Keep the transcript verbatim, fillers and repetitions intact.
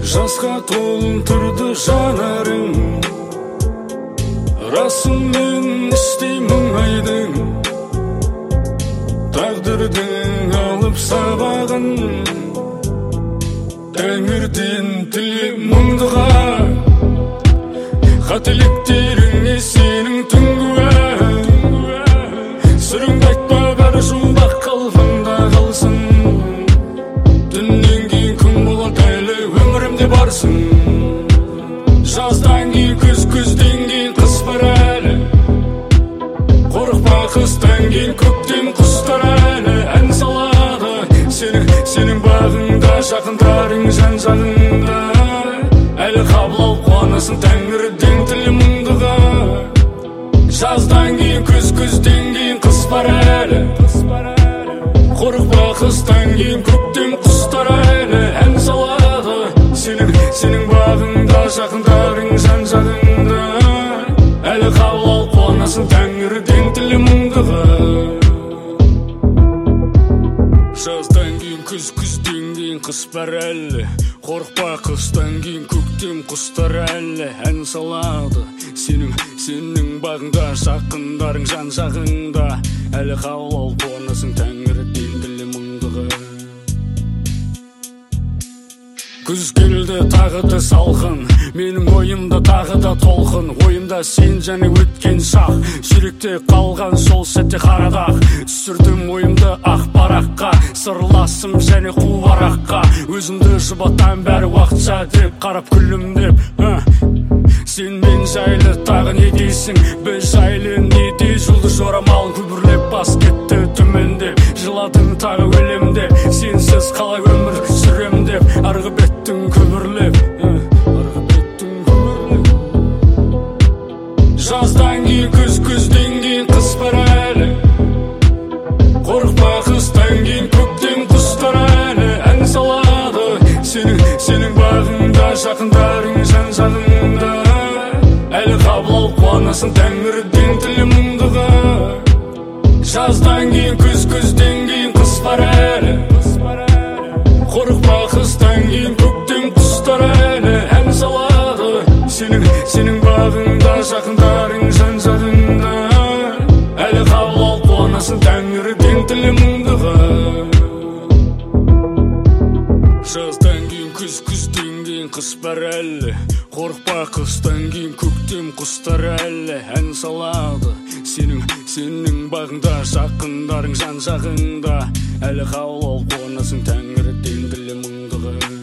Жасқа толтырды жанарың, расымен істей мұңайдың. Тағдырдың алып сабағын, тәңірден тіле мұңдыға. Қателіктеріңе сенің түнгуә, сүріңді айтпа бәрі жұмбақ қалпында қалсын. Түннен кейін күн болады әлі өмірімде барсың. Жаздан кейін күз, күзден кейін қыс бар әлі. Қорықпа қыстан кейін көктем құстар әлі. Ән салады сенің, сенің бағыңда, жақындарың жан жағыңда. Әлі қабыл ал қуанасың тәңірден тілі мұңдыға. Жаздан кейін күз, күзден кейін қыс бар әлі. Қорықпа қыстан кейін көктем құстар әлі. Ән салады сенің, сенің бағыңда, жақындарың жан жағыңда. Әлі қабыл ал қуанасың тәңірден тілі мұңдыға. Жаздан кейін күз, күзден кейін қыс бар әлі. Қорықпа қыстан кейін көктем құстар әлі. Ән салады сенің, сенің бағыңда, жақындарың жан жағыңда. Әлі қабыл ал қуанасың тәңірден тілі мұңдыға. Күз келді тағы да салқын, менің ойымда тағы да толқын. Ойымда сен және өткен шақ, жүректе қалған сол сәтте қарадақ. Түсірдім ойымды ақ параққа, сырласым және қуараққа. Өзімді жұбатам бәрі уақытша деп, қарап күлімдеп. Сен мен жайлы тағы не дейсің, біз жайлы не дей. Жұлдыз жорамалын күбірлеп бас кетті төмендеп. Жыладың тағы өлемде, сенсіз қалай өмір сүрем деп. Арғы беттің күбірлеп, арғы беттің күбірлеп. Жаздан кейін күз, күзден кейін қыс бар әлі. Қорықпа қыстан кейін көктем құстар әлі. Ән салады сенің, сенің бағыңда, жақындарың жан жағыңда. Әлі қабыл ал қуанасың тәңірден тілі мұңдыға. Жаздан кейін күз, күзден кейін қыс бар әлі. Қорықпа қыстан кейін көктем құстар әлі. Ән салады сенің, сенің бағыңда, жақындарың жан жағыңда. Әлі қабыл ал қуанасың тәңірден тілі мұңдыға. Жаздан кейін күз, күзден кейін қыс бар әлі. Қорықпа қыстан кейін көктем құстар әлі. Ән салады сенің, сенің бағыңда, жақындарың жан жағыңда. Әлі қабыл ал қуанасың тәңірден тілі мұңдыға.